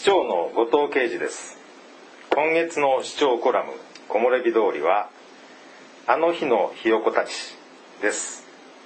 長の後藤啓二です。今月の市長コラム木漏れ日通りはあの日のひよこたちです。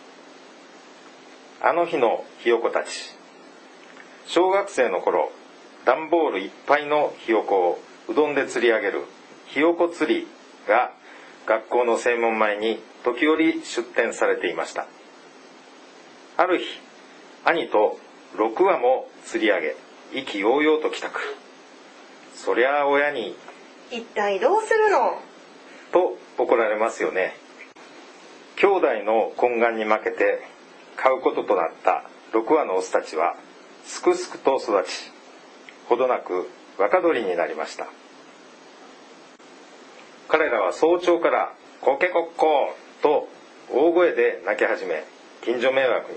あの日のひよこたち、小学生の頃段ボールいっぱいのひよこをうどんで釣り上げるひよこ釣りが学校の正門前に時折出展されていました。ある日、兄と6羽も釣り上げ意気揚々と帰宅。そりゃあ親に一体どうするのと怒られますよね。兄弟の懇願に負けて飼うこととなった6羽のオスたちはすくすくと育ち、ほどなく若鳥になりました。彼らは早朝からコケコッコーと大声で鳴き始め、近所迷惑に。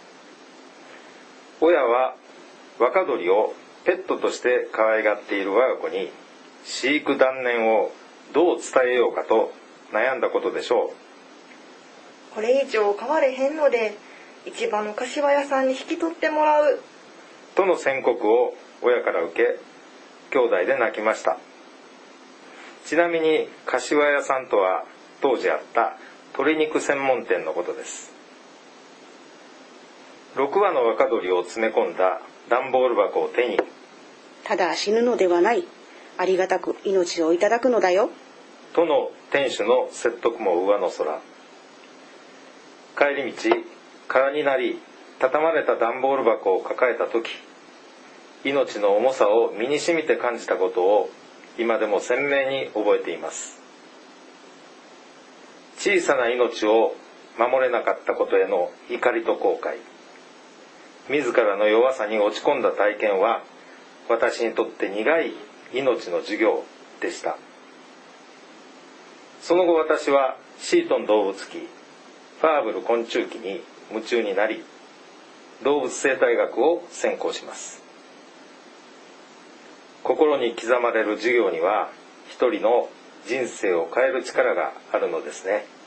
親は若鳥をペットとして可愛がっている我が子に飼育断念をどう伝えようかと悩んだことでしょう。これ以上飼われへんので市場の柏屋さんに引き取ってもらうとの宣告を親から受け、兄弟で泣きました。ちなみに柏屋さんとは当時あった鶏肉専門店のことです。6羽の若鳥を詰め込んだ段ボール箱を手に、 ただ死ぬのではない、ありがたく命をいただくのだよとの店主の説得も上の空。帰り道、空になり畳まれた段ボール箱を抱えた時、命の重さを身に染みて感じたことを今でも鮮明に覚えています。小さな命を守れなかったことへの怒りと後悔、自らの弱さに落ち込んだ体験は私にとって苦い命の授業でした。その後私はシートン動物記、ファーブル昆虫記に夢中になり、動物生態学を専攻します。心に刻まれる授業には一人の人生を変える力があるのですね。